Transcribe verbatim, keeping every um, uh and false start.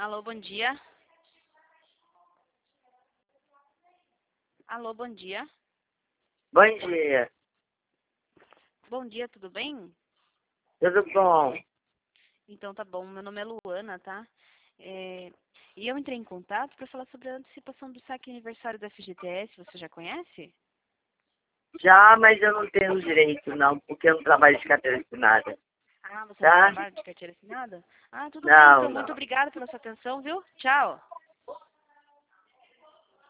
Alô, bom dia. Alô, bom dia. Bom dia. Bom dia, tudo bem? Tudo bom? Então tá bom, meu nome é Luana, tá? É, E eu entrei em contato para falar sobre a antecipação do saque aniversário da F G T S, você já conhece? Já, mas eu não tenho direito, não, porque eu não trabalho de carteira assinada. Ah, você não Tá? trabalha de carteira assinada? Ah, tudo bem, Não, então. Muito não. obrigada pela sua atenção, viu? Tchau.